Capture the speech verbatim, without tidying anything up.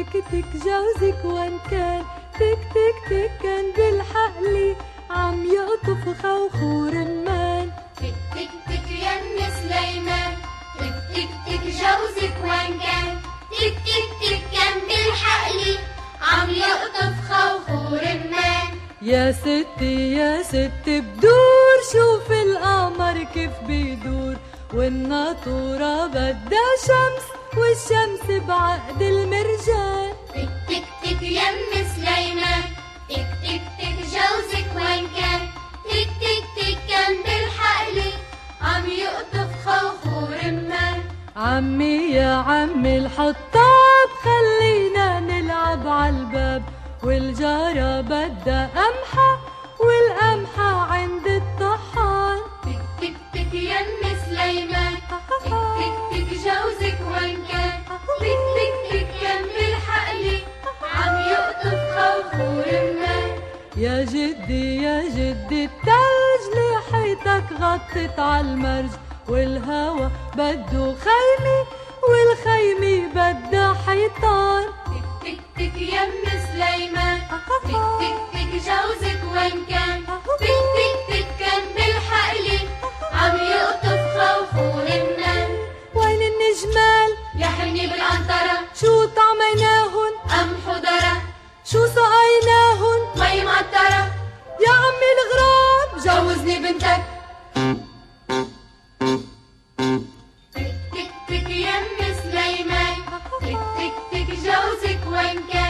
تك تك جوزك وين كان، تك تك تك كان بالحقلي عم يقطف خوخور رمان. تك تك تك يا ام سليمان، تك تك تك جوزك وين كان، تك تك تك كان بالحقلي عم يقطف خوخور رمان. يا ستي يا ستي بدور شوف القمر كيف بيدور، والناطورة بدها شمس والشمس بعقد المرجان. تك تك تك يا ام سليمان، تك تك تك جوزك وين كان، تك تك تك كان بالحقلي عم يقطف خوخور رمان. عمي يا عمي الحطاب خلينا نلعب عالباب، والجارة بدها قمحة والقمحة عند الطحان. تك تك تك يا ام سليمان، تك تك تك جوزك وين كان، تك تك تك كان بالحقلي عم يقطف خوخور رمان. يا جدي يا جدي التلج لحيتك غطت عالمرج، والهوا بده خيمة والخيمة بدها حيطان. تك تك تك يا ام سليمان، تك تك تك جوزك وين كان، تك تك تك كان بالحقلي عم يقطف خوخور رمان. وين النجمال يا حني بالقنطرة، شو طعميناهن قمح وذرة، شو سقيناهن مي معطرة. يا عمي الغراب جوزني بنتك. تك تك تك يا ام سليمان، تك تك تك جوزك وين كان،